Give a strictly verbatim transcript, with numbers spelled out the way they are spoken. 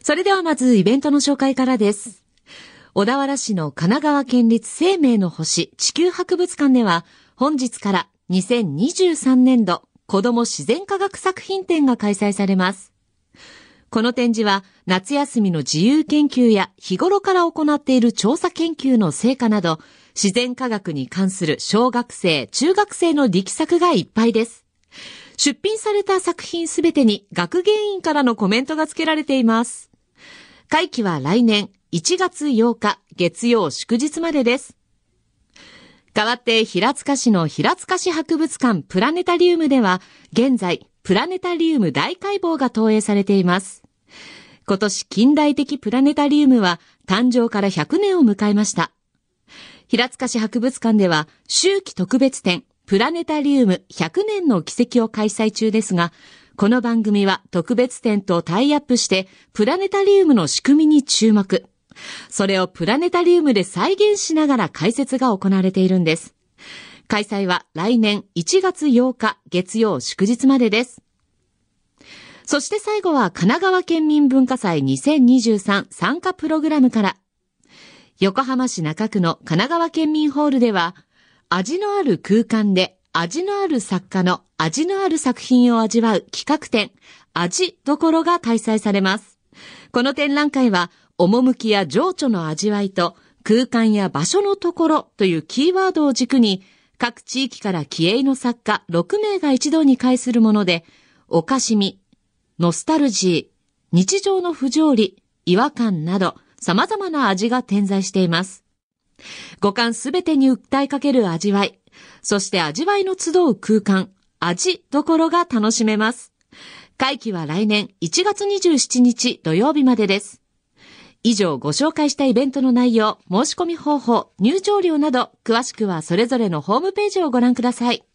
それではまずイベントの紹介からです。小田原市の神奈川県立生命の星地球博物館では、本日からにせんにじゅうさんねんど子ども自然科学作品展が開催されます。この展示は夏休みの自由研究や日頃から行っている調査研究の成果など、自然科学に関する小学生、中学生の力作がいっぱいです。出品された作品すべてに学芸員からのコメントが付けられています。会期は来年いちがつようか月曜祝日までです。代わって平塚市の平塚市博物館プラネタリウムでは現在プラネタリウム大解剖が投影されています。今年近代的プラネタリウムは誕生からひゃくねんを迎えました。平塚市博物館では秋季特別展プラネタリウムひゃくねんの奇跡を開催中ですが、この番組は特別展とタイアップしてプラネタリウムの仕組みに注目。それをプラネタリウムで再現しながら解説が行われているんです。開催は来年いちがつようか月曜祝日までです。そして最後は神奈川県民文化祭にせんにじゅうさん参加プログラムから。横浜市中区の神奈川県民ホールでは、味のある空間で味のある作家の味のある作品を味わう企画展、味どころが開催されます。この展覧会は、趣や情緒の味わいと空間や場所のところというキーワードを軸に、各地域から気鋭の作家ろくめいが一堂に会するもので、おかしみ、ノスタルジー、日常の不条理、違和感など様々な味が点在しています。五感すべてに訴えかける味わい、そして味わいの集う空間、味どころが楽しめます。会期は来年いちがつにじゅうしちにち土曜日までです。以上ご紹介したイベントの内容、申し込み方法、入場料など詳しくはそれぞれのホームページをご覧ください。